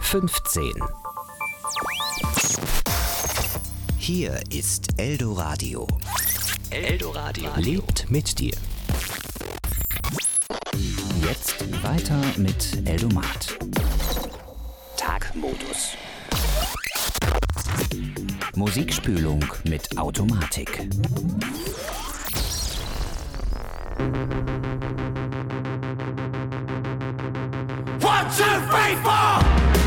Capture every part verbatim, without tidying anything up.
fünfzehn. Hier ist Eldoradio. Eldoradio lebt mit dir. Jetzt weiter mit Eldomat. Tagmodus. Musikspülung mit Automatik. One, two, three, four!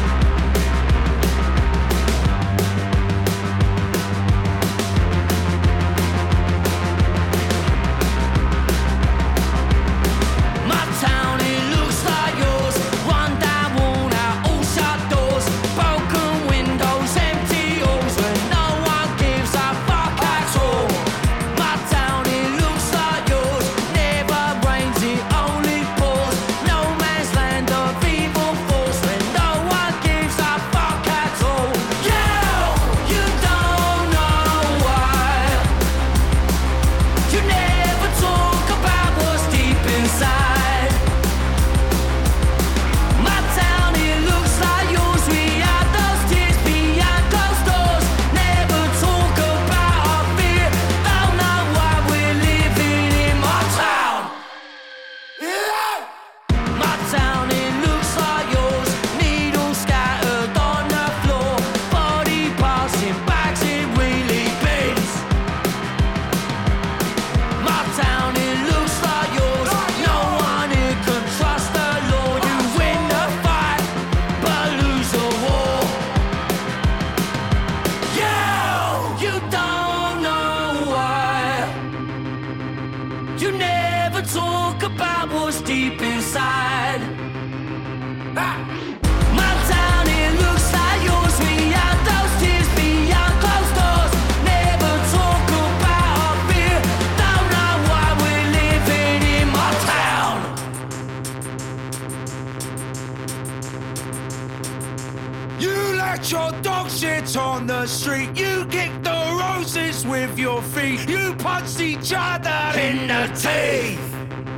Your dog shit on the street. You kick the roses with your feet. You punch each other in the teeth.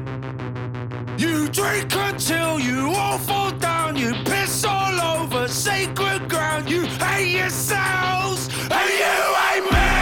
You drink until you all fall down. You piss all over sacred ground. You hate yourselves and you hate me.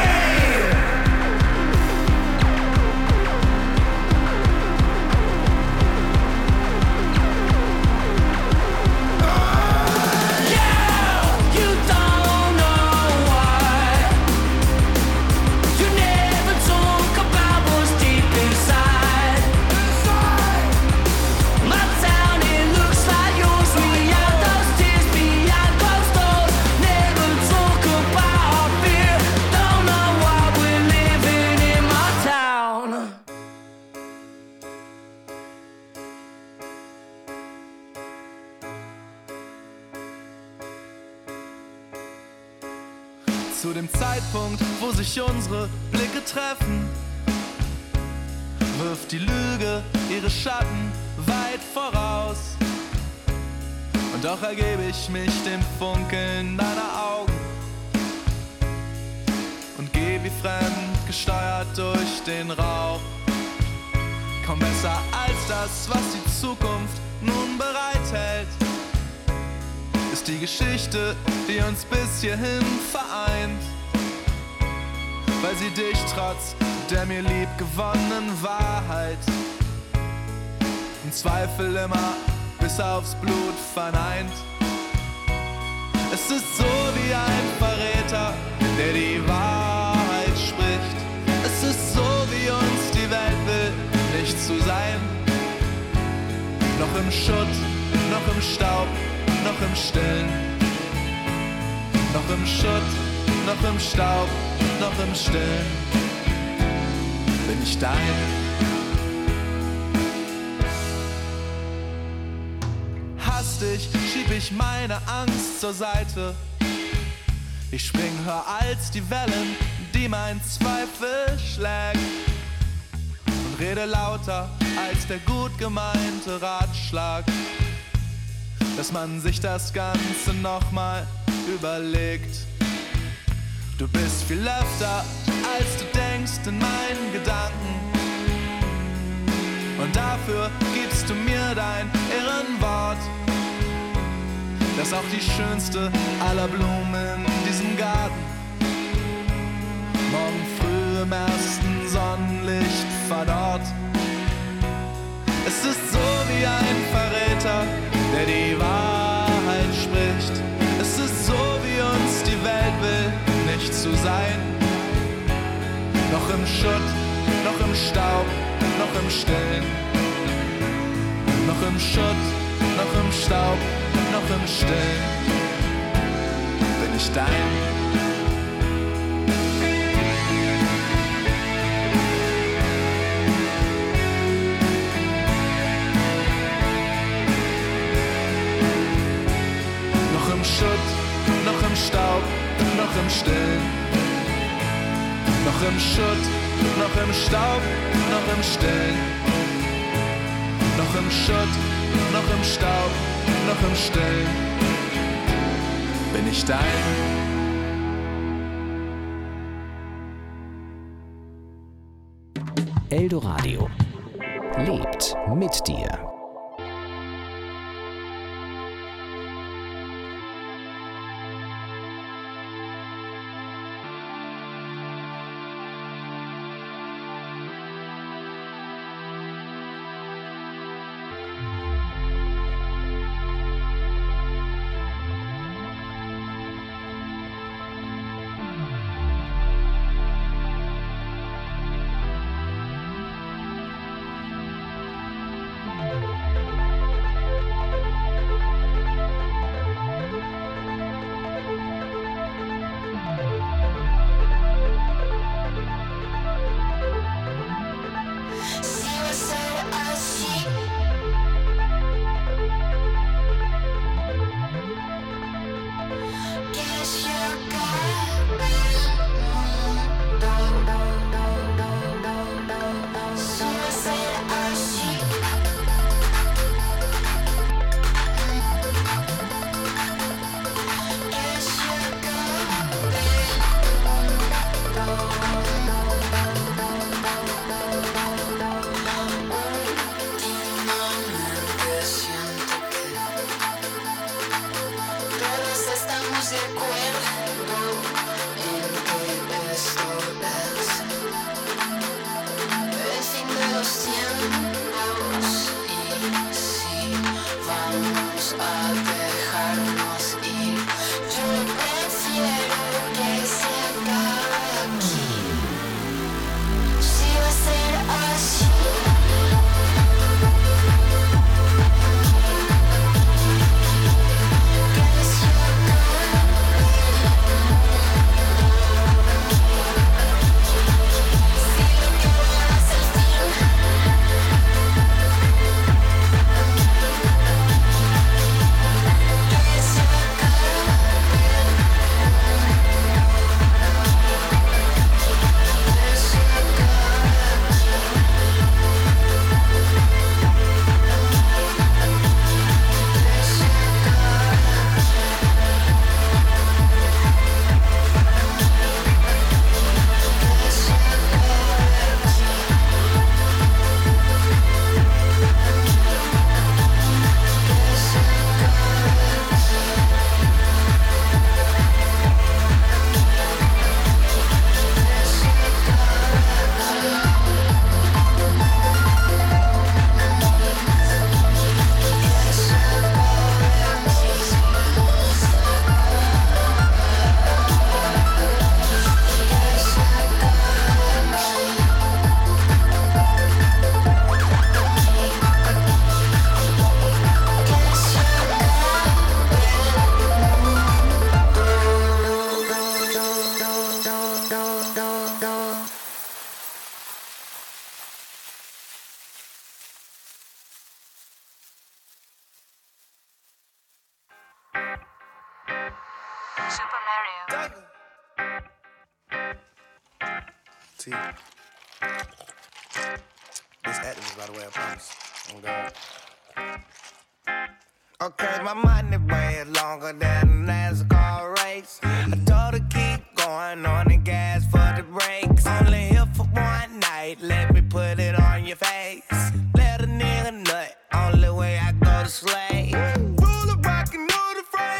Zu dem Zeitpunkt, wo sich unsere Blicke treffen, wirft die Lüge ihre Schatten weit voraus. Und doch ergebe ich mich dem Funkeln deiner Augen und geh wie fremd gesteuert durch den Rauch. Kaum besser als das, was die Zukunft nun bereithält, ist die Geschichte, die uns bis hierhin vereint, weil sie dich trotz der mir lieb gewonnenen Wahrheit im Zweifel immer bis aufs Blut verneint. Es ist so wie ein Verräter, der die Wahrheit spricht. Es ist so, wie uns die Welt will, nicht zu sein. Noch im Schutt, noch im Staub, noch im Stillen. Noch im Schutt, noch im Staub, noch im Stillen. Bin ich dein? Hastig schieb ich meine Angst zur Seite. Ich spring höher als die Wellen, die mein Zweifel schlägt. Und rede lauter als der gut gemeinte Ratschlag, dass man sich das Ganze nochmal überlegt. Du bist viel öfter, als du denkst, in meinen Gedanken. Und dafür gibst du mir dein Ehrenwort, das ist auch die schönste aller Blumen in diesem Garten. Morgen früh im ersten Sonnenlicht verdorrt. Es ist so wie ein Verräter, der die Wahrheit spricht. Es ist so, wie uns die Welt will, nicht zu sein. Noch im Schutt, noch im Staub, noch im Stillen. Noch im Schutt, noch im Staub, noch im Stillen. Bin ich dein? Noch im Staub, noch im Stillen. Noch im Schutt, noch im Staub, noch im Stillen. Noch im Schutt, noch im Staub, noch im Stillen. Bin ich dein? Eldoradio lebt mit dir. Super Mario. T. This activist, by the way, I promise. Oh, God. Okay, my money way longer than a NASCAR race. I told her keep going on the gas for the brakes. Only here for one night, let me put it on your face. Let a nigga nut, only way I go to slay. Rule of rockin' know the frame.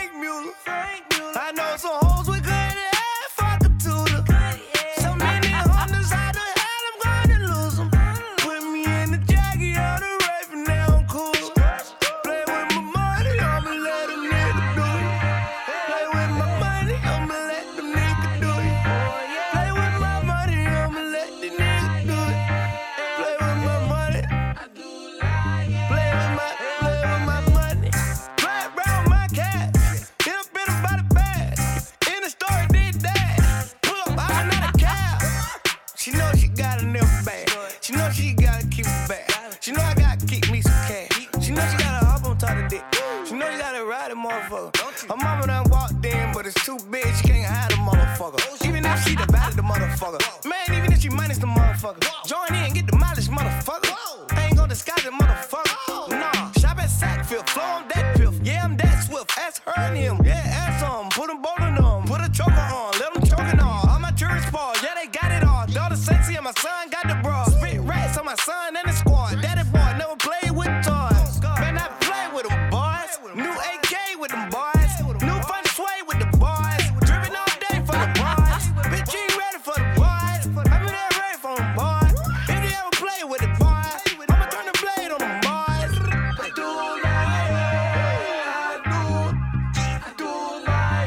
Her mama done walked in, but it's too big, she can't hide the motherfucker. Even if she divided the motherfucker. Man, even if she minus the motherfucker. Join in, get the mileage, motherfucker. I ain't gonna disguise it, motherfucker. Nah, shop at Sackfield, flow on that piff. Yeah, I'm that swift, ask her and him. Yeah, ask them, put them both in them. Put a choker on, let them choke and all. All my tourists fall, yeah, they got it all. Daughter sexy and my son got the bra. Spit rats on my son and the squad. Daddy boy never played with toys. Man, I play with them boys. New A K with them boys. New fun sway with the boys. Driven all day for the boys. Bitch, you ain't ready for the boys. I been there ready for them boys. If you ever play with the boys, I'ma turn the blade on them boys. I do my yeah, I do, I do my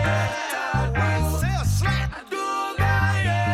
yeah. Say a slap. I do my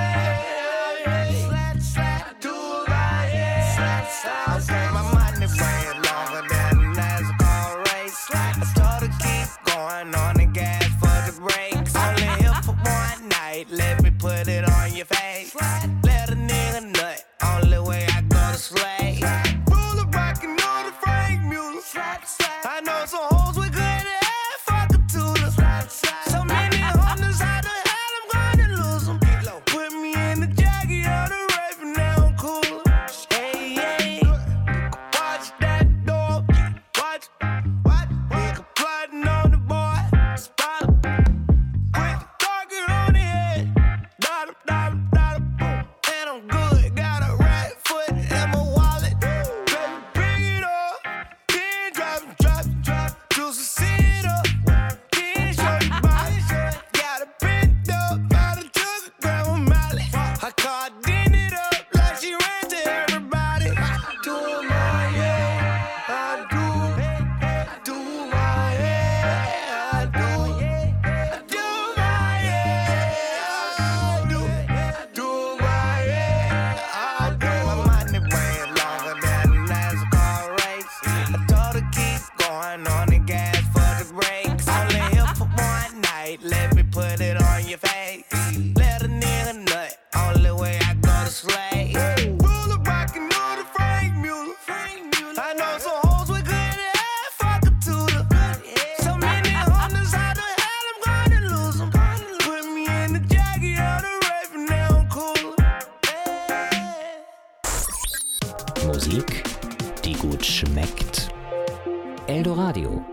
yeah. Slap, slap. I do my yeah. Slap, slap. Okay, my money way longer than a NASCAR race. I started keep going on the gas for the brakes. Only here for one night, let me put it on your face. Let a nigga nut, only way I go to slay. Ruler rockin' on the Frank Mueller. I know some hoes with good ass, fuck a tutor. So many hunters, how the hell I'm gonna lose them? Put me in the jacket of the rape and now I'm cooler. Hey, hey, watch that door. Watch, watch, nigga plotting on the boy. Spot him, quick target on the head. Dot him, dot him, dot him, boom. And I'm good, got a right foot in my wallet. Baby, bring it up. Then drop it, drop it, drop it. Juice a sit up. Then show you body. Got it bent up, got a jug of grandma Molly. I caught it up like she ran to everybody. I do my yeah, I do, I do my yeah, I do, I do my yeah, I do, I do my yeah, I do. My money way longer than a NASCAR race. I told her keep going on the gas for the brakes. Only here for one night, let me put it on your face. Let a nigga nut, only way I go to slay. Ruler rockin' on the Frank Mueller. I know some hoes with good ass, fuck a tutor. So many hunters, how the hell I'm gonna lose them? Put me in the jacket of the rape and now I'm cooler. Hey. Musik, die gut schmeckt. Eldoradio.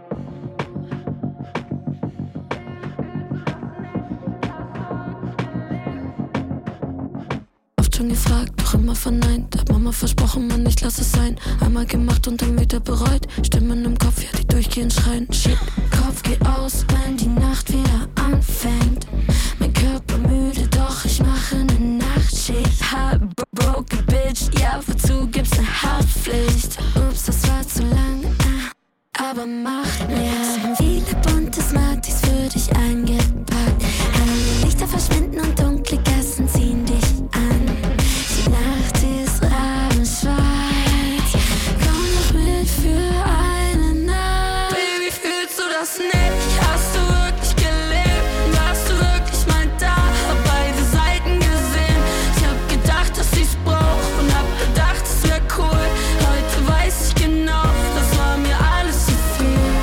Oft schon gefragt, doch immer verneint. Hab Mama versprochen, Mann, ich lass es sein. Einmal gemacht und dann wieder bereut. Stimmen im Kopf, ja, die durchgehend schreien. Shit, Kopf geht aus, wenn die Nacht wieder anfängt. Mein Körper müde, doch ich mache ne Nachtschicht. Heartbroken Bitch, ja, wozu gibt's ne Haftpflicht? Ups, das war zu lang, ah, aber macht nichts. Viele bunte Smarties für dich eingepackt. Helle Lichter verschwinden und dunkle Gassen ziehen dich an. Die Nacht ist rabenschwarz. Komm doch mit für eine Nacht. Baby, fühlst du das nicht? Hast du wirklich gelebt? Warst du wirklich mal da? Hab beide Seiten gesehen. Ich hab gedacht, dass ich's brauch und hab gedacht, es wär cool. Heute weiß ich genau, das war mir alles zu viel.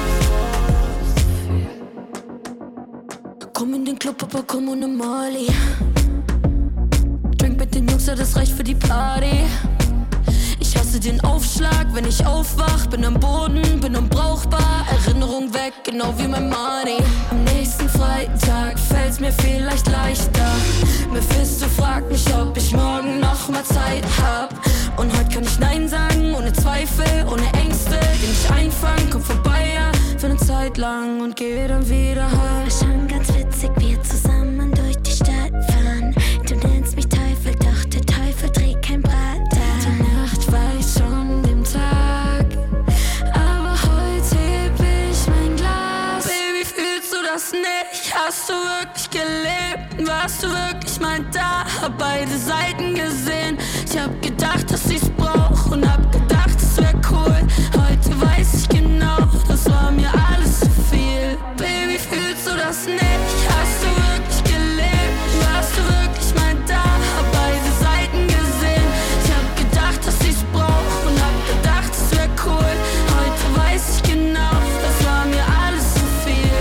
Komm in den Club, aber komm ohne Molly. Drink mit den Jungs, ja, das reicht für die Party. Ich hasse den Aufschlag, wenn ich aufwach. Bin am Boden, bin unbrauchbar. Erinnerung weg, genau wie mein Money. Am nächsten Freitag fällt's mir vielleicht leichter. Mephisto fragt mich, ob ich morgen noch mal Zeit hab. Und heute kann ich Nein sagen, ohne Zweifel, ohne Ängste. Den ich einfangen, komm vorbei, ja, für eine Zeit lang und geh dann wieder heim. Schon ganz witzig, wir zusammen durch die Stadt fahren. Du nennst mich Teufel, doch der Teufel trägt kein Brat. Die Nacht weiß schon dem Tag, aber heute heb ich mein Glas. Baby, fühlst du das nicht? Hast du wirklich gelebt? Warst du wirklich mal da? Hab beide Seiten gesehen. Ich hab gedacht, dass ich's brauch und hab gedacht, es wär cool. Heute weiß ich genau, das war mir alles zu viel. Baby, fühlst du das nicht? Hast du wirklich gelebt? Warst du wirklich mal da? Hab beide Seiten gesehen. Ich hab gedacht, dass ich's brauch und hab gedacht, es wär cool. Heute weiß ich genau, das war mir alles zu viel.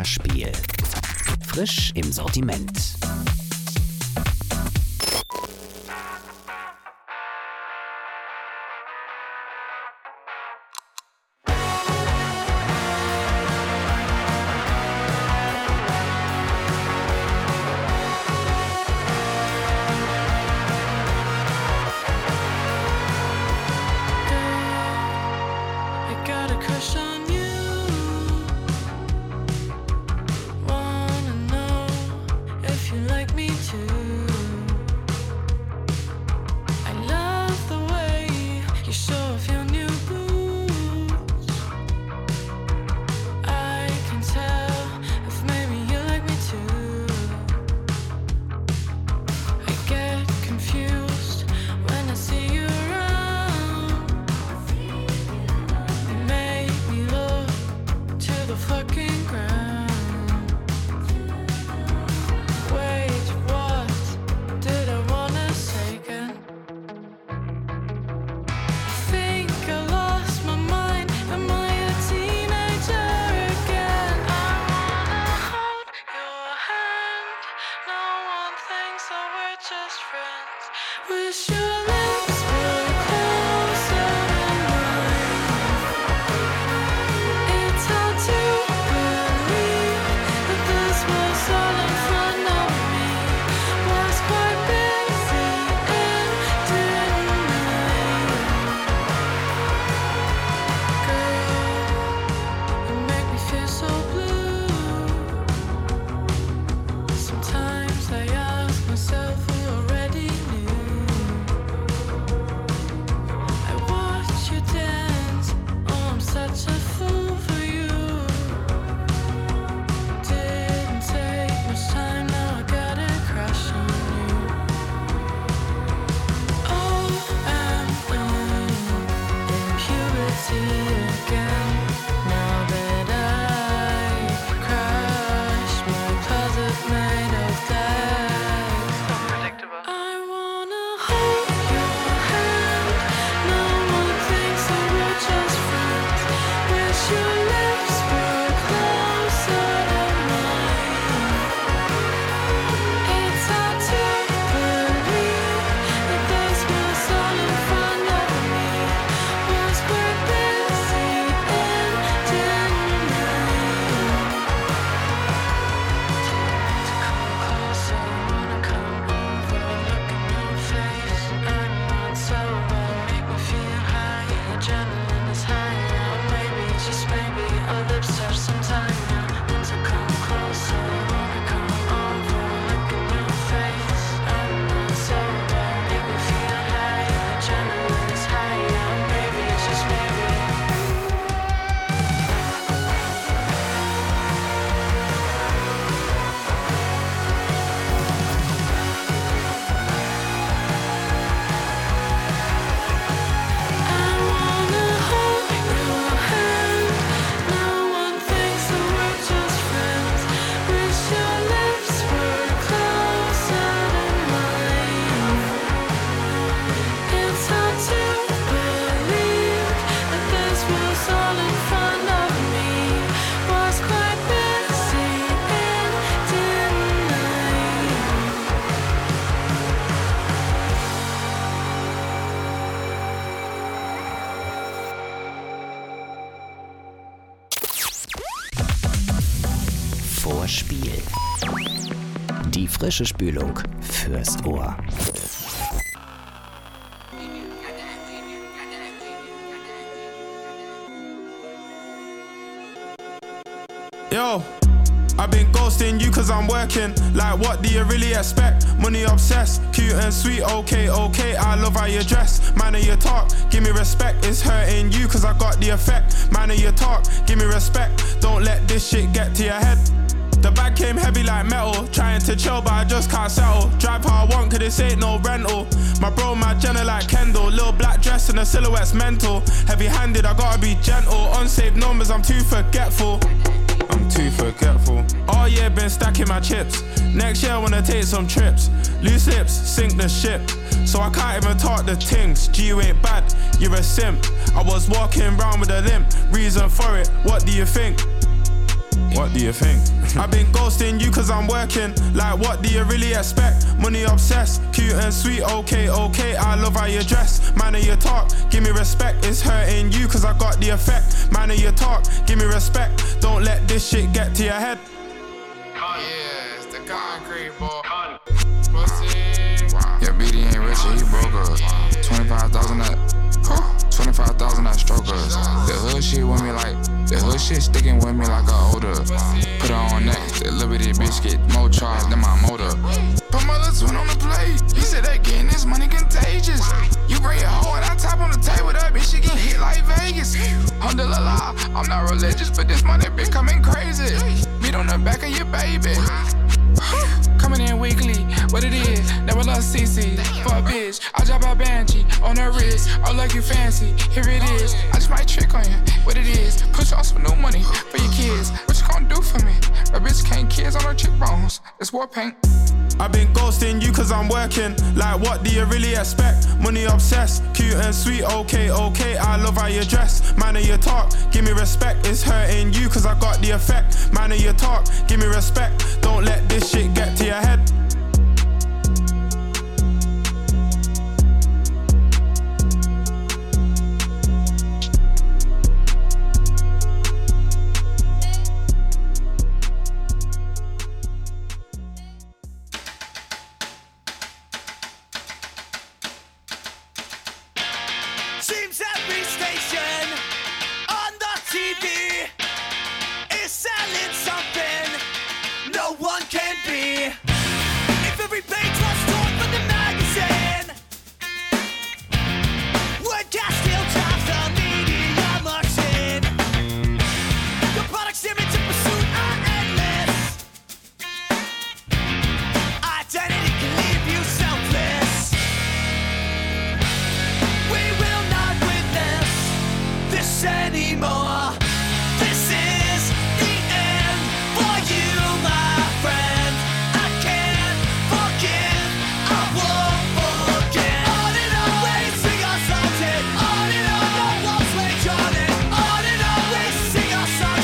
Vorspiel. Frisch im Sortiment. Vorspiel. Die frische Spülung fürs Ohr. Yo, I've been ghosting you cause I'm working. Like what do you really expect? Money obsessed, cute and sweet, okay, okay. I love how you dress, man of your talk, give me respect. It's hurting you cause I got the effect. Man of your talk, give me respect. Don't let this shit get to your head. The bag came heavy like metal. Trying to chill but I just can't settle. Drive how I want cause this ain't no rental. My bro my Jenna like Kendall. Little black dress and the silhouette's mental. Heavy handed I gotta be gentle. Unsaved numbers I'm too forgetful. I'm too forgetful. All year been stacking my chips. Next year I wanna take some trips. Loose lips, sink the ship. So I can't even talk the things. G, you ain't bad, you're a simp. I was walking round with a limp. Reason for it, what do you think? What do you think? I've been ghosting you cause I'm working. Like what do you really expect? Money obsessed, cute and sweet, okay, okay. I love how you dress, man of your talk, give me respect. It's hurting you cause I got the effect. Man of your talk, give me respect. Don't let this shit get to your head. Yeah, it's the concrete boy. Yeah, B D ain't rich, he broke us. twenty-five thousand that, twenty-five thousand that stroke us. The hood shit with me like, the hood shit sticking with me like a odor. Put her on next, the Liberty biscuit, more charge than my motor. Put my little twin on the plate, he said that getting this money contagious. You bring your hoe and I tap on the table, that bitch she get hit like Vegas. Alhamdulillah, I'm not religious, but this money bitch coming crazy. Beat on the back of your baby. Coming in weekly, what it is, never love C C. For a bitch, I drop a Banshee on her wrist. Oh, like you fancy, here it is. I just might trick on you, what it is. Push on some new money for your kids. What you gonna do for me? A bitch can't kids on her cheekbones. It's war paint. I've been ghosting you cause I'm working. Like what do you really expect? Money obsessed, cute and sweet, okay, okay. I love how you dress, man of your talk, give me respect. It's hurting you cause I got the effect. Man of your talk, give me respect. Don't let this shit get to your head. Seems every station on the T V is selling something no one can be. If every page was torn from the magazine, would gas still drive the media machine? The products image and pursuit are endless. Identity can leave you selfless. We will not witness this anymore. This is the end for you, my friend. I can't forgive, I won't forget. On and on we sing our songs and on and on the walls we drawn and on and on we sing our songs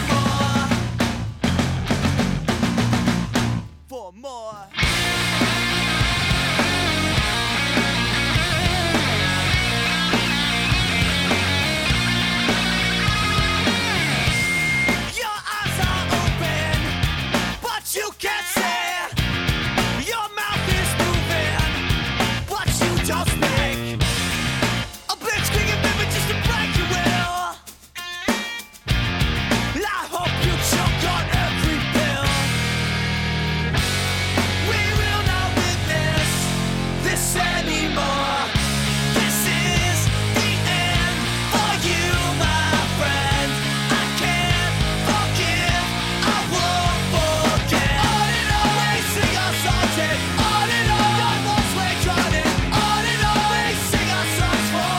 for more. For more. Your eyes are open, but you can't say. Your mouth is moving, but you don't speak. A blitzkrieg of images to break your will. I hope you choke on every pill. We will not witness this anymore. This is the end for you, my friend. I can't forgive, I won't forget. On and on we sing our songs and on and on the walls we drawn and on and on we sing our songs for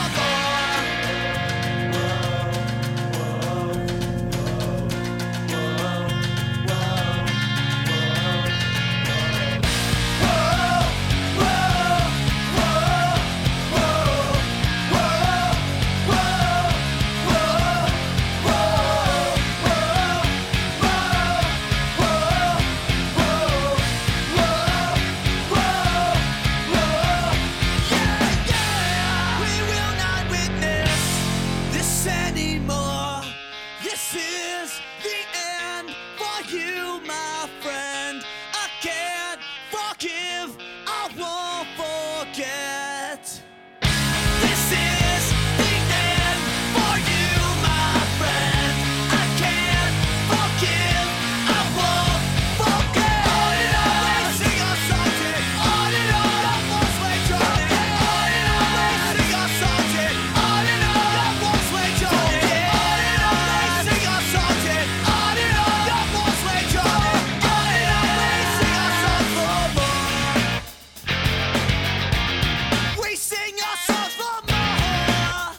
We will not witness this anymore. This is the end for you, my friend. I can't forgive, I won't forget. This is the end for you, my friend. I can't forgive, I won't forget. On and on we sing our songs and on and on the walls we drawn and on and on we sing our songs and on and on the walls we drawn and on and on we sing our songs and on and on the walls we drawn and on and on we sing our songs for more. We sing our songs for more.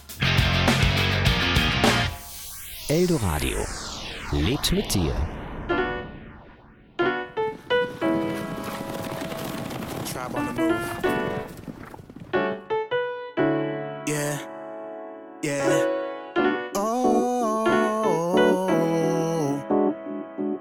Eldoradio lebt mit dir. Tribe on the move. Yeah, yeah. Oh,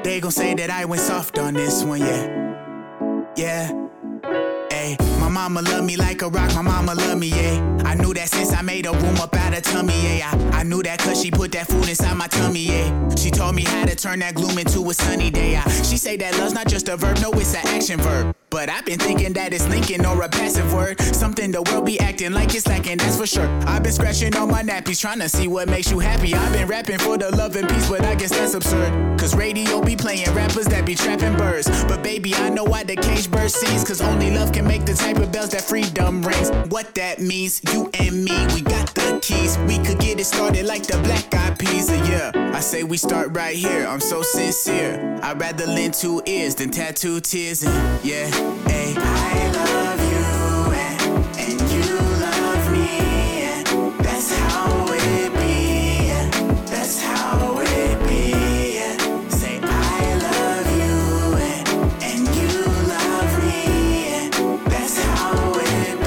They gon' say that I went soft on this one, yeah. Yeah. Ay, my mama love me like a rock, my mama love me, yeah. I knew that since I made a room up out of tummy, yeah. I, I knew that cause she put that food inside my tummy, yeah. She taught me how to turn that gloom into a sunny day. I, she say that love's not just a verb, no, it's an action verb. But I've been thinking that it's linking or a passive word. Something the world be acting like it's lacking, that's for sure. I've been scratching on my nappies, trying to see what makes you happy. I've been rapping for the love and peace, but I guess that's absurd. Cause radio be playing rappers that be trapping birds. But baby, I know why the cage bird sings. Cause only love can make the type of bells that freedom rings. What that means, you and me, we got the keys. We could get it started like the Black Eyed Peas, yeah. I say we start right here, I'm so sincere. I'd rather lend two ears than tattoo tears, and yeah. Ay, I love you and, and you love me, and that's how it be, and that's how it be, and say I love you and, and you love me, and that's how it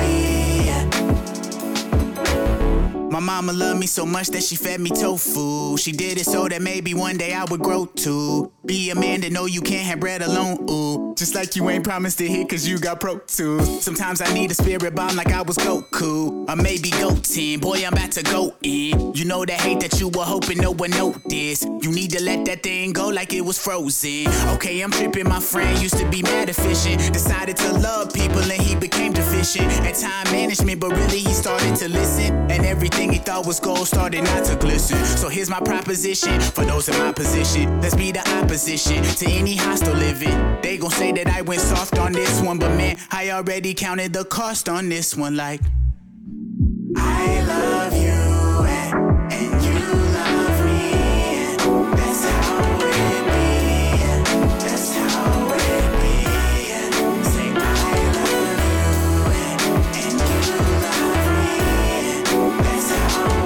be. My mama loved me so much that she fed me tofu. She did it so that maybe one day I would grow to be a man to know you can't have bread alone, ooh. Just like you ain't promised to hit cause you got Pro Tools. Sometimes I need a spirit bomb like I was Goku. Or maybe Goten, boy I'm about to go in. You know that hate that you were hoping no one noticed. You need to let that thing go like it was frozen. Okay, I'm tripping, my friend used to be mad efficient. Decided to love people and he became deficient at time management, but really he started to listen. And everything he thought was gold started not to glisten. So here's my proposition for those in my position. Let's be the opposition to any hostile living. They gon' say that I went soft on this one, but man, I already counted the cost on this one. Like, I love you and, and you love me, and that's how it be, and that's how it be, and say I love you and, and you love me, and that's how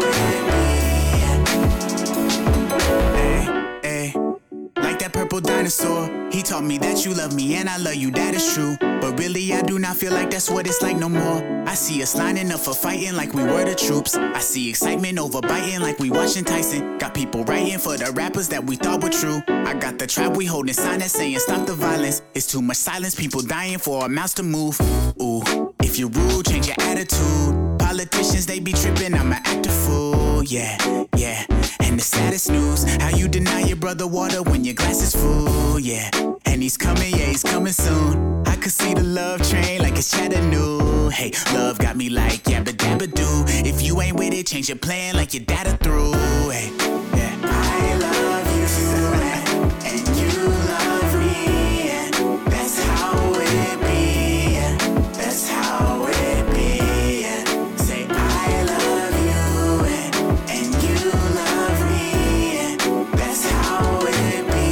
it be. Hey, hey, like that purple dinosaur. He taught me that you love me and I love you, that is true. But really I do not feel like that's what it's like no more. I see us lining up for fighting like we were the troops. I see excitement over biting like we watching Tyson. Got people writing for the rappers that we thought were true. I got the trap we holding sign that saying stop the violence. It's too much silence, people dying for our mouths to move. Ooh, if you're rude, change your attitude. Politicians, they be tripping, I'm an actor fool. Yeah, yeah. And the saddest news, how you deny your brother water when your glass is full, yeah. And he's coming, yeah, he's coming soon. I could see the love train like it's Chattanooga. Hey, love got me like yabba dabba doo. If you ain't with it, change your plan like your data through. Hey, yeah. I love you and, and you love me, and that's how it be, and that's how it be, and say I love you and, and you love me, and that's how it be.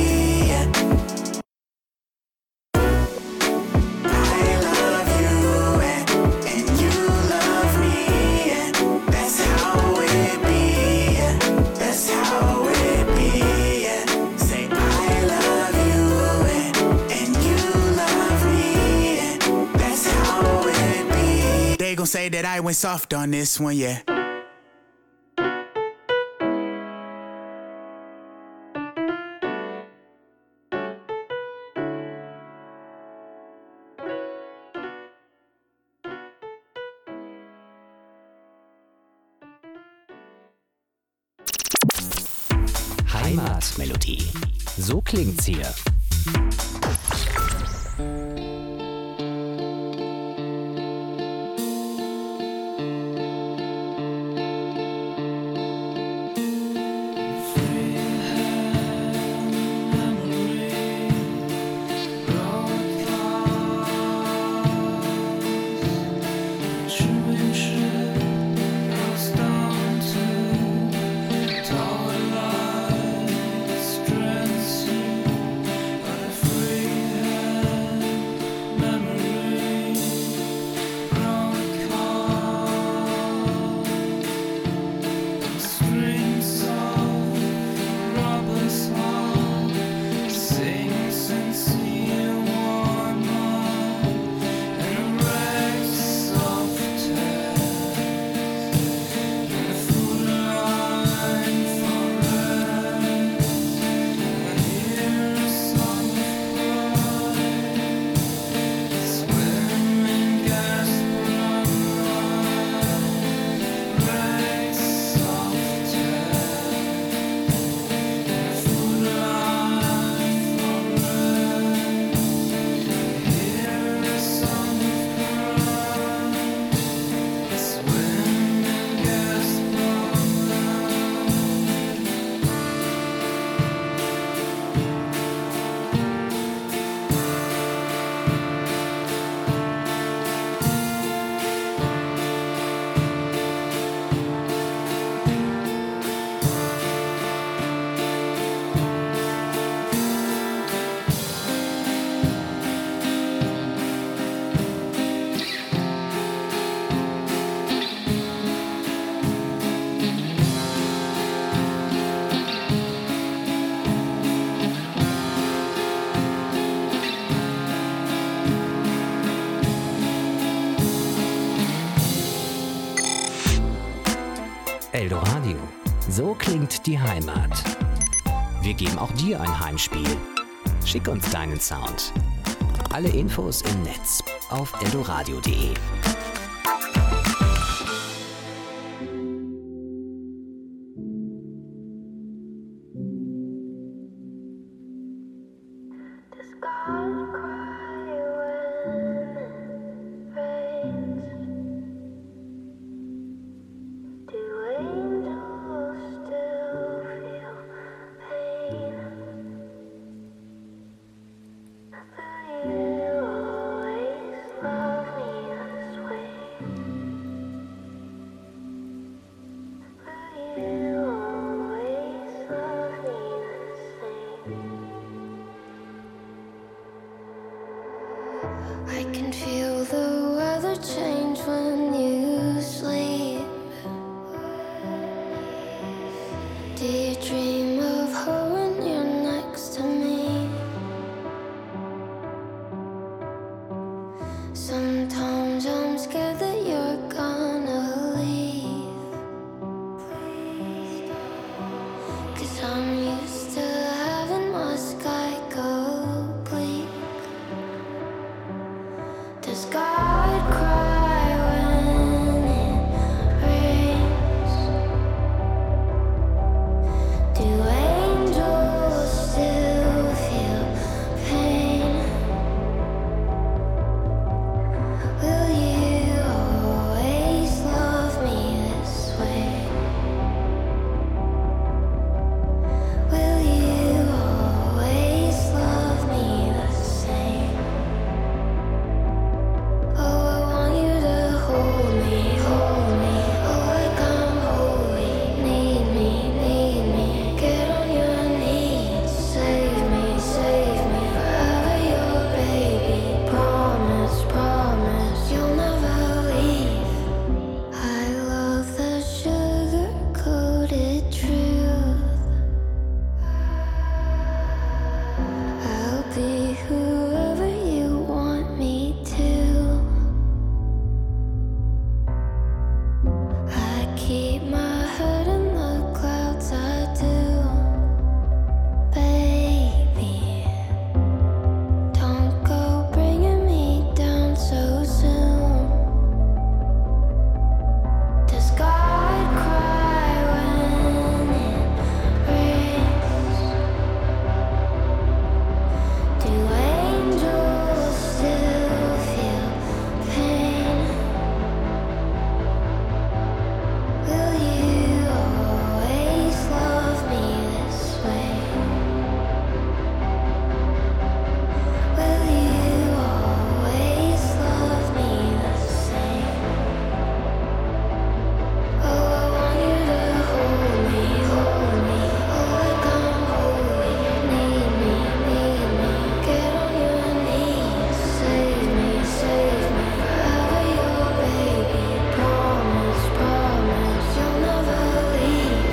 They gon' say that I went soft on this one, yeah. Heimatmelodie. So klingt's hier. Free trifft die Heimat. Wir geben auch dir ein Heimspiel. Schick uns deinen Sound. Alle Infos im Netz auf eldoradio punkt de. I can feel the weather change when you sleep. Do you dream of her when you're next to me? Sometimes I'm scared that you're gonna leave, 'cause I'm used to having my sky go bleak. Does God cry when it rains? Do angels still feel pain? Will you always love me this way? Will you always love me the same? Oh, I want you to hold me, hold me. Oh, like I'm holy. Need me, need me. Get on your knees. Save me, save me. Forever your baby. Promise, promise you'll never leave. I love the sugar-coated truth. I'll be whoever you want me to. I keep my head in the clouds, I do. Baby, don't go bringing me down so soon. Does God cry when it rains? Do angels still feel pain? Will you always love me this way? Will you always love me the same? Oh, I want you to hold me, hold me. Oh, like I'm holy. Need me, need me. Get on your knees. Save me, save me. Forever your baby. Promise, promise you'll never leave.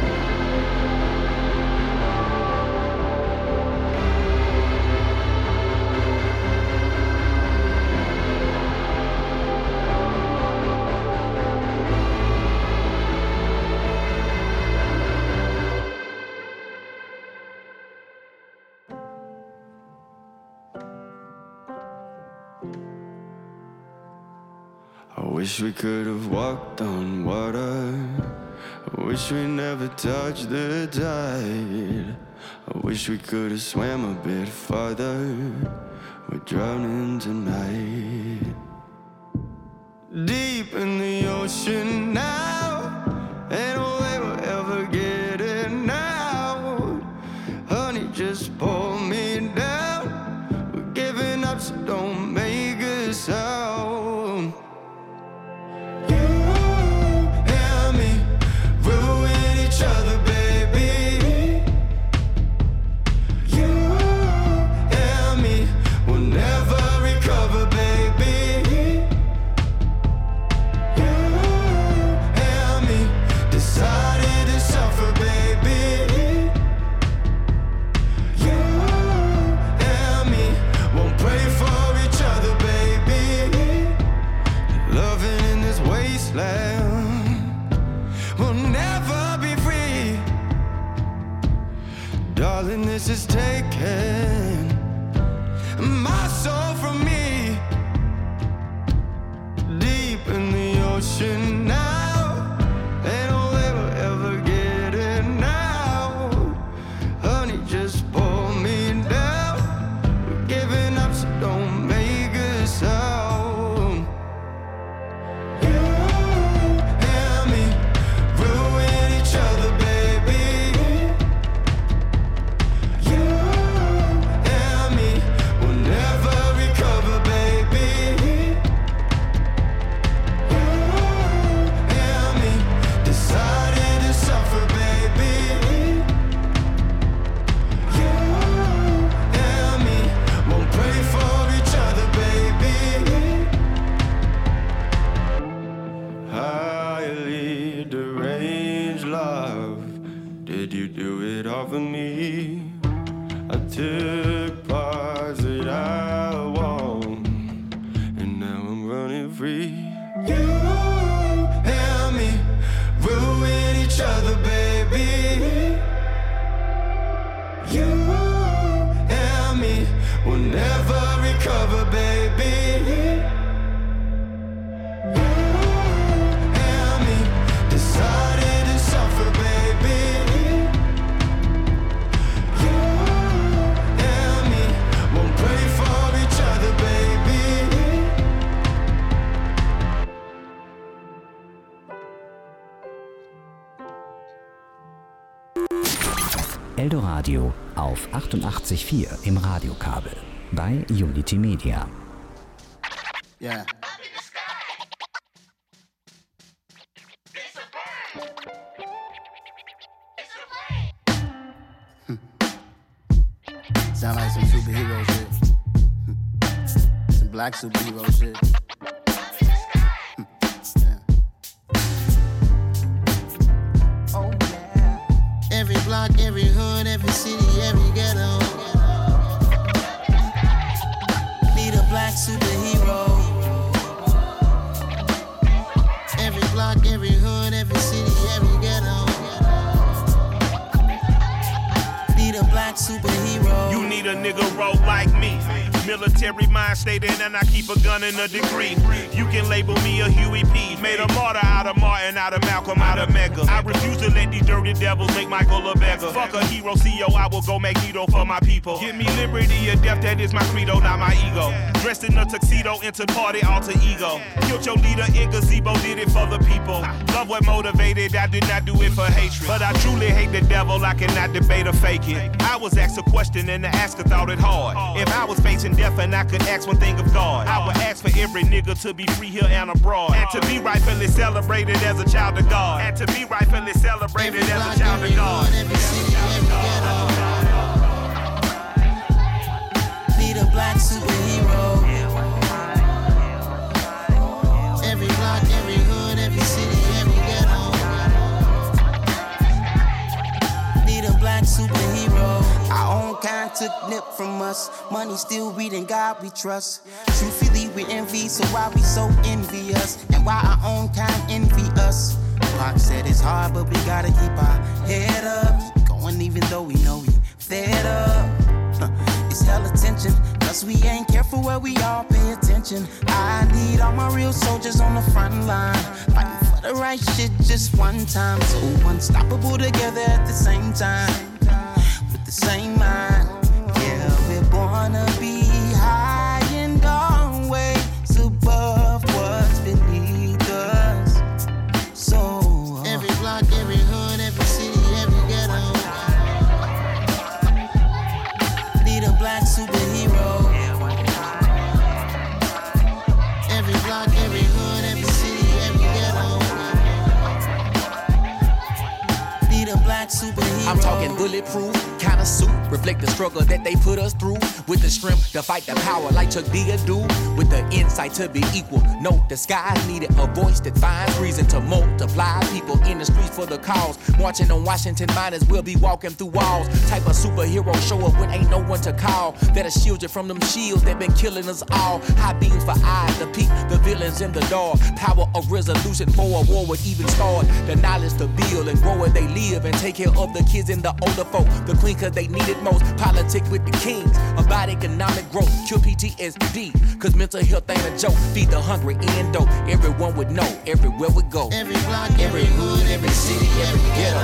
I wish we could have walked on water. I wish we never touched the tide. I wish we could have swam a bit farther. We're drowning tonight. Deep in the ocean now, ain't no way we'll ever get it out. Honey, just pull me down. We're giving up, so don't make a sound. You and me ruin each other, baby. You and me will never recover, baby. You darkness is taken my soul from me, deep in the ocean now. Ain't no way we'll ever get it now. Honey, just pull me down. We're giving up, so don't make a sound. You and me ruin each other, baby. You and me will never recover, baby. You and me decided to suffer, baby. You and me won't pray for each other, baby. Highly deranged love, did you do it all for me? I took parts that I want, and now I'm running free. You and me ruin each other, baby. You and me will never recover, baby. You and me decided to suffer, baby. You and me won't pray for each other, baby. Eldoradio auf achtundachtzig Komma vier im Radiokabel bei Unity Media. Yeah. Sound like some superhero shit. Some black superhero shit. Yeah. Oh yeah. Every block, every hood, every city, every ghetto need a black superhero. Every block, every hood, every city, every ghetto need a black superhero. You need a nigga roll like me. Military mind stated, and I keep a gun in a degree. You can label me a Huey P. Made a martyr out of Martin, out of Malcolm, out of Mega. I refuse to let these dirty devils make Michael a beggar. Fuck a hero C O, I will go Magneto for my people. Give me liberty or death, that is my credo, not my ego. Dressed in a tuxedo, into party, alter ego. Killed your leader in gazebo, did it for the people. Love what motivated, I did not do it for hatred. But I truly hate the devil, I cannot debate or fake it. I was asked a question and the asker thought it hard. If I was facing death and I could ask one thing of God, I would ask for every nigga to be free here and abroad, and to be rightfully celebrated as a child of God, and to be rightfully celebrated every as block, a child of God. Hood, every city, every ghetto need a black superhero. Every block, every hood, every city, every ghetto need a black superhero. Our own kind took nip from us. Money still reading God we trust. Truthfully we envy, so why we so envious? And why our own kind envy us? Pac said it's hard, but we gotta keep our head up. Keep going even though we know we fed up. Huh. It's hella tension, cause we ain't careful where we all pay attention. I need all my real soldiers on the front line, fighting for the right shit just one time. So unstoppable together at the same time, with the same mind. Yeah, we're born to be high and always above what's beneath us. So every block, every hood, every city, every ghetto need a black superhero. Every block, every hood, every city, every ghetto need a black superhero. I'm talking bulletproof kind of suit, reflect the struggle that they put us through, with the strength to fight the power like Chuck D do, with the insight to be equal. Note the skies needed a voice that finds reason to multiply people in the streets for the cause. Marching on Washington, might as well be walking through walls. Type of superhero show up when ain't no one to call, that'll shield you from them shields that been killing us all. High beams for eyes to peek the villains in the dark. Power of resolution for a war would even start. The knowledge to build and grow where they live, and take care of the kids and the older folk. The queen whether they need it most. Politic with the kings about economic growth. Cure P T S D, cause mental health ain't a joke. Feed the hungry and dope. Everyone would know everywhere we go. Every block, every hood, every city, every ghetto.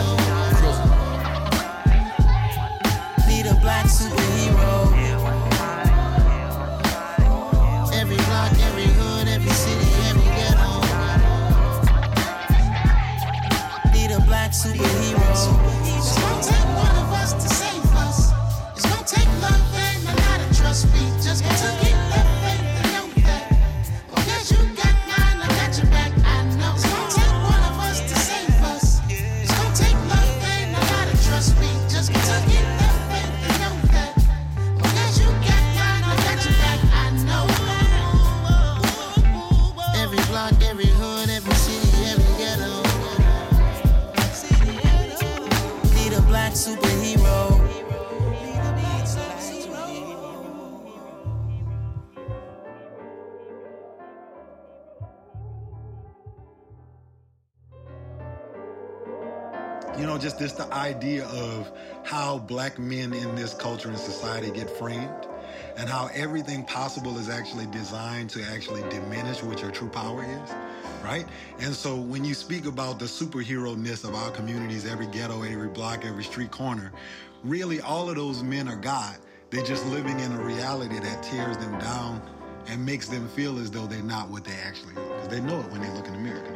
Need a black superhero. Every block, every hood, every city, every ghetto. Need a black superhero. It's gonna take one of us to save us. It's gonna take love and a lot of trust. We just got to get that faith and know that. Because you got mine, I got your back, I know. It's gonna take one of us to save us. It's gonna take love and a lot of trust. We just got to get that faith and know that. Because you got mine, I got your back, I know. Every block, every hood, every city, every ghetto. Need a black superhero. You know, just this the idea of how black men in this culture and society get framed, and how everything possible is actually designed to actually diminish what your true power is, right? And so when you speak about the superhero-ness of our communities, every ghetto, every block, every street corner, really all of those men are God. They're just living in a reality that tears them down and makes them feel as though they're not what they actually are, because they know it when they look in the mirror.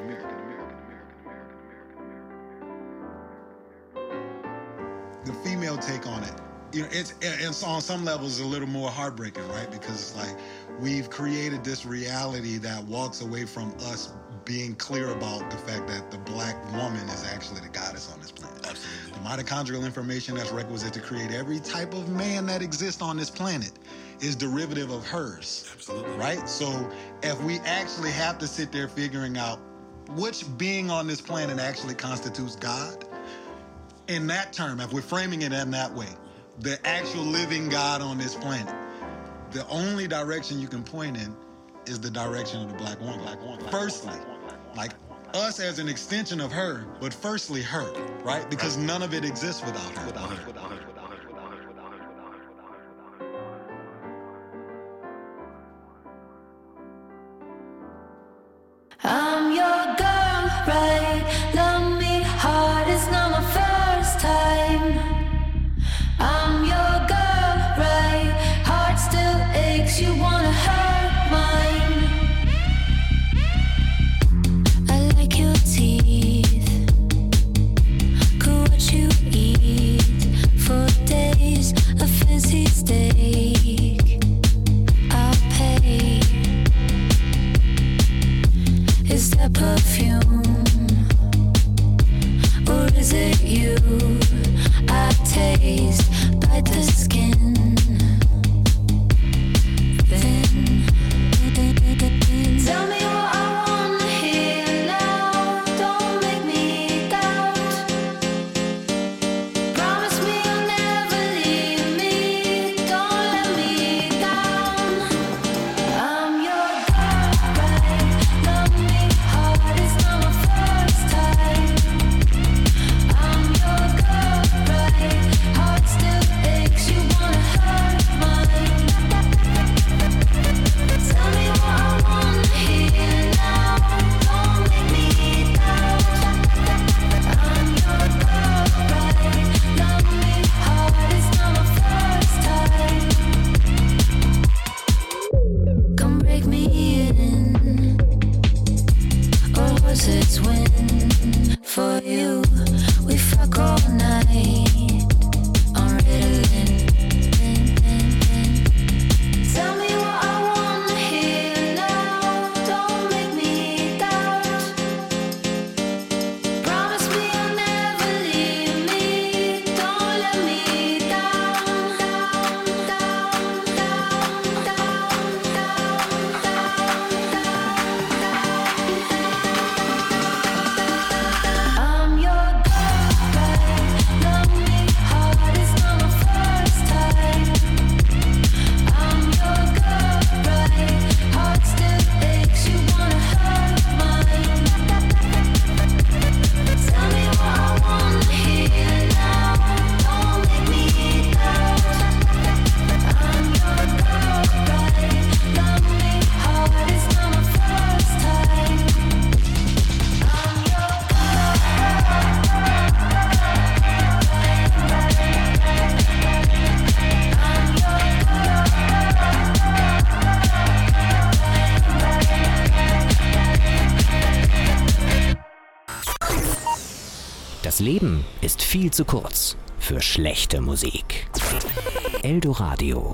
The female take on it, you know, it's, it's on some levels a little more heartbreaking, right? Because it's like we've created this reality that walks away from us being clear about the fact that the black woman is actually the goddess on this planet. Absolutely. The mitochondrial information that's requisite to create every type of man that exists on this planet is derivative of hers. Absolutely. Right? So if we actually have to sit there figuring out which being on this planet actually constitutes God, in that term, if we're framing it in that way, the actual living God on this planet, the only direction you can point in is the direction of the black woman. Black woman. Firstly, like us as an extension of her, but firstly her, right? Because none of it exists without her. Without her. Without her. I'm your girl, right? Love me hard, it's not my first time. I'm your girl, right? Heart still aches, you wanna hurt mine. I like your teeth, could what you eat for days, a fancy steak, I'll pay. Is that perfume, or is it you? I taste, bite the skin, then tell me what I wanna hear now. Don't make me doubt. Promise me you'll never leave me. Don't let me Das Leben ist viel zu kurz für schlechte Musik. Eldoradio.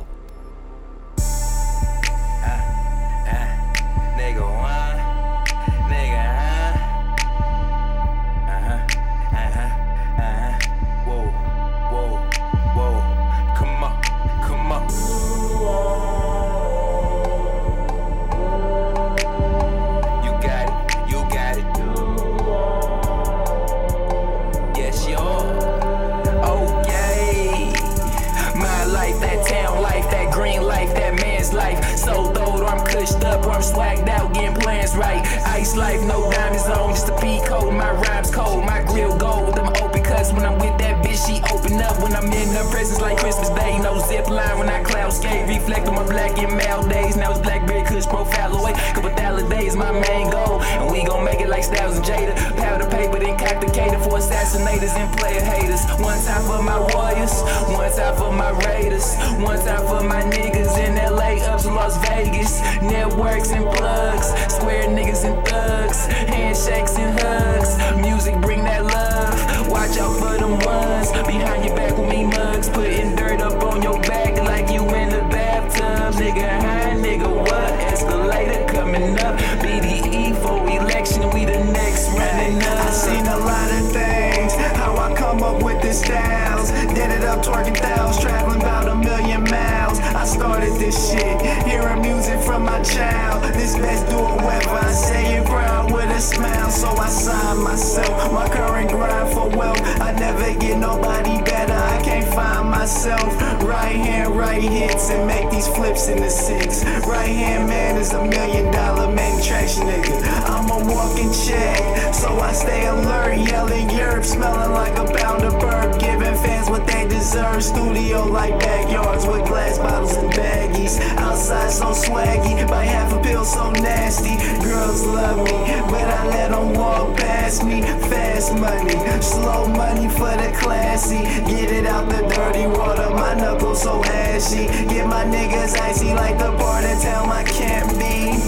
I'm swagged out, getting plans right. Ice life, no diamonds on, just a P code. My rhymes cold, my grill gold. Them open cuts when I'm with that bitch, she open up when I'm in her presence like Christmas Day. No zip line when I cloud skate, reflect on my black and male days. Now it's Blackberry Kush profile away. Couple thousand days, my main goal, and we gon' make it like Styles and Jada. Powder paper, then cock the cater for assassinators and player haters. One time for my warriors, one time for my raiders, one time for my niggas in L A up to Las Vegas. Networks and plugs, square niggas and thugs, handshakes and hugs. Music bring that love. Watch out for them ones behind your back with me mugs, putting dirt up on your back like you in the bathtub. Nigga, hi, nigga, what? Escalator coming up. B D E for election, we the next running up. I seen a lot of things, how I come up with the styles. Did it up twerking thousands, traveling about a million miles. I started this shit, hearing music from my child. This best do it whether I say it proud with a smile. So I signed myself, my current grind for wealth. I never get nobody better, I can't find myself. Right hand, right hits, and make these flips in the six. Right hand man is a million dollar manufacturing nigga. I'm a walking check, so I stay alert, yelling Europe, smelling like a pound of burp, giving fans what they deserve. Studio like backyards with glass bottles and baggies. Outside so swaggy, by half a pill so nasty. Girls love me, but I let them walk past me. Fast money, slow money for the classy. Get it out the dirty water, my knuckles so ashy. Get my niggas icy like the part of town I can't be.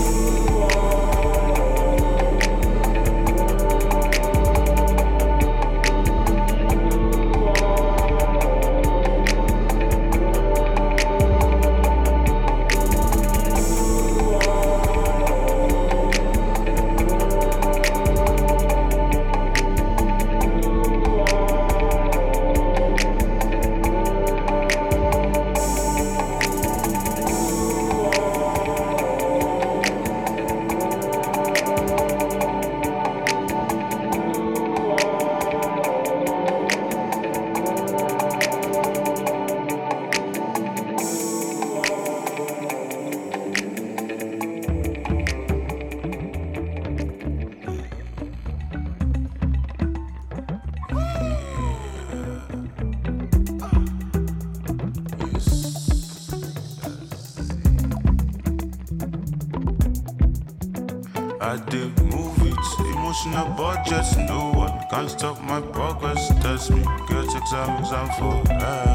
I did movies, emotional budgets, no one can stop my progress. Test me, get exam, exam for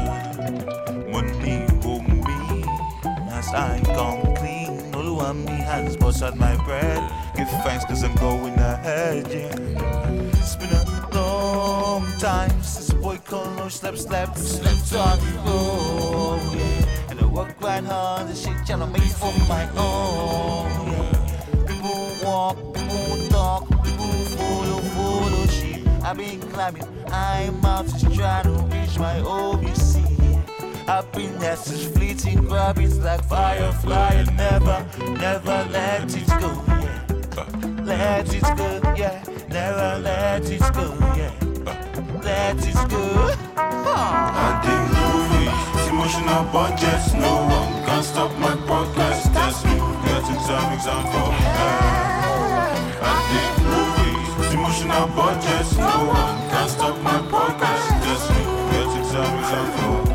uh, money, hold me, as I come clean. All of me hands busted my bread. Give thanks cause I'm going ahead, yeah. It's been a long time since a boy called no slap, slap, slept on the floor, yeah. And I work quite hard, the shit tryna make for my own, yeah. Walk, people talk, people follow, follow shit. I've been climbing, I'm out just trying to reach my O B C. Happiness is fleeting, grab it like firefly and never, never let it go, yeah. Let it go, yeah. Never let it go, yeah. Let it go. I did movies, emotional budgets, no one can stop my progress. Test me, get exam, exam for uh, I did movies, emotional budgets, no one can stop my progress. Test me, get exam, exam for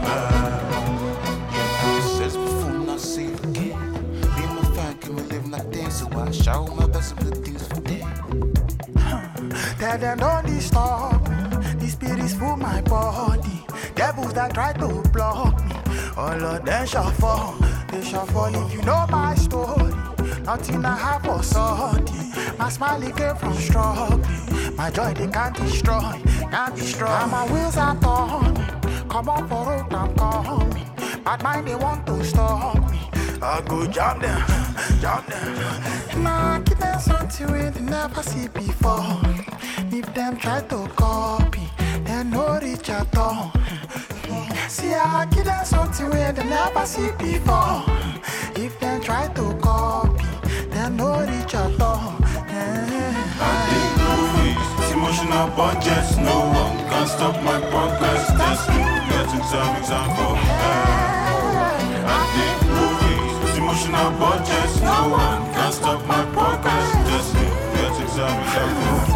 uh, yeah, it says before not say it again. Me and my fan can we live like this, so I show my best of the things for them. That they don't disturb me. The spirits full my body. Devils that try to block me, all of them shall fall. They shall fall if you know my story. Nothing I have for sorting. My smile came from struggling. My joy they can't destroy, can't destroy. And my wheels are torn. Come on for road and call me. Bad mind they want to stop me. I go jam them, jam them. Nah, give them something where they never see before. If them try to copy, they no reach at all. See, I give them something where they never see before. If them try to copy, they no reach at all. I did movies, emotional budgets. No one can stop my progress. That's true, getting some example. I did movies, emotional budgets. No one can stop my progress. That's true, getting some example.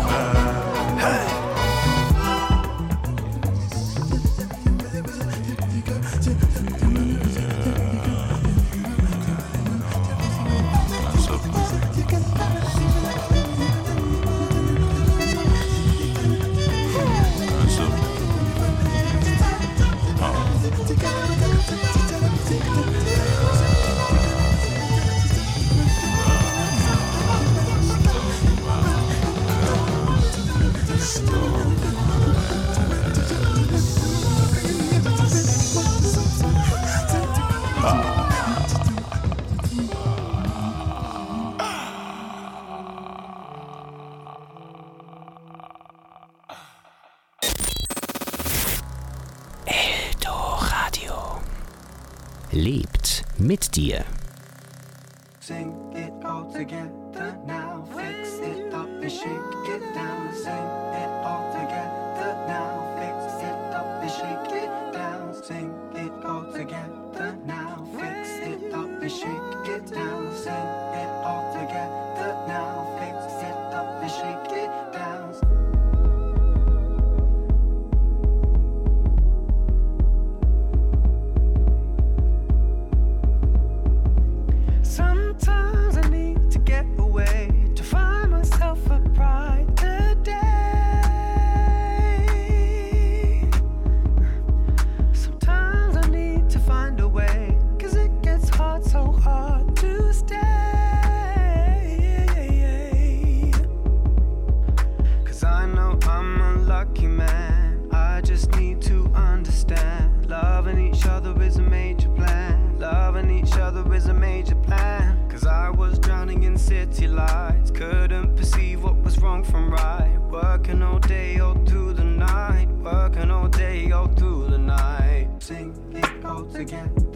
Lebt mit dir. Sing it all together now, fix it up and shake it down. Sing it all together now, fix it up and shake it down. Sing it all together now, fix it up and shake it down. Sing it all together now, fix it up and shake it down. Sometimes I need to get away to find myself a brighter day. Sometimes I need to find a way, 'cause it gets hard, so hard to stay. 'Cause I know I'm a lucky man, I just need to understand. Loving each other is a major plan. Loving each other is a major plan. 'Cause I was drowning in city lights, couldn't perceive what was wrong from right. Working all day, all through the night. Working all day, all through the night. Sing it all together